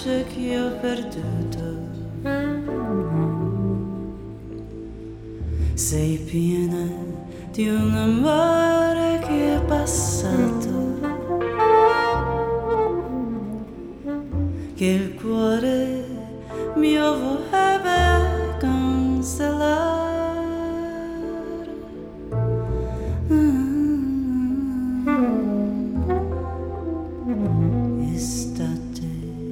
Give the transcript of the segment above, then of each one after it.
pace che ho perduto. Sei piena di un amore che è passato, che il cuore mio vorrebbe cancellare. Estate,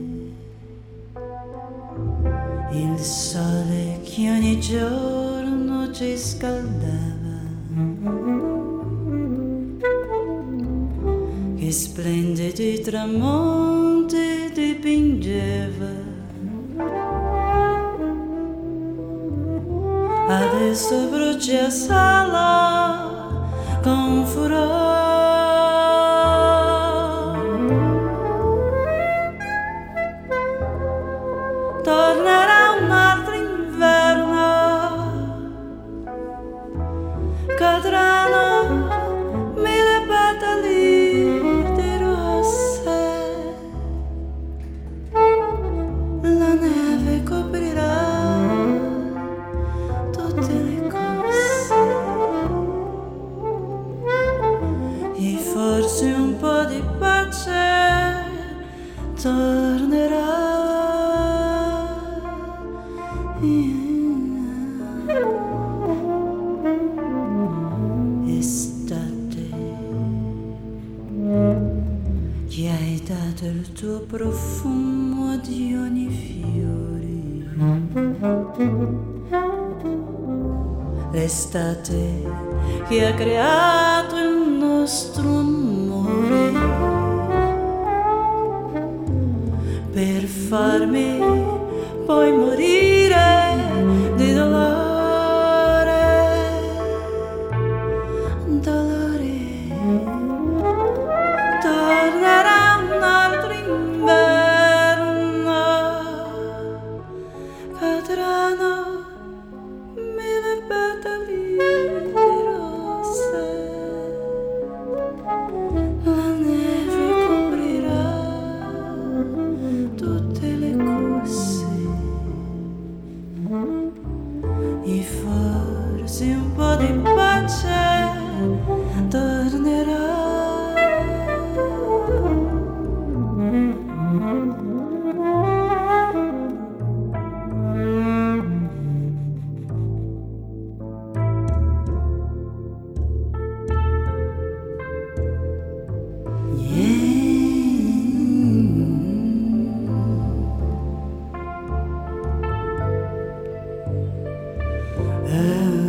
il sole che ogni giorno ci scaldava, che splendidi tramonti dipingeva. Adesso brucia sala con furore. Tornerà un altro inverno, cadranno mille petali di rose, la neve coprirà tutte le cose e forse un po' di pace tornerà. Estate, che hai dato il tuo profumo di ogni fiore. L'estate che ha creato il nostro amore per farmi poi morire di dolore, dolore. Tornerà un altro inverno, cadranno mille petali di rose, la neve coprirà tutte le cose e forse un po' di pace tornerà. Yeah.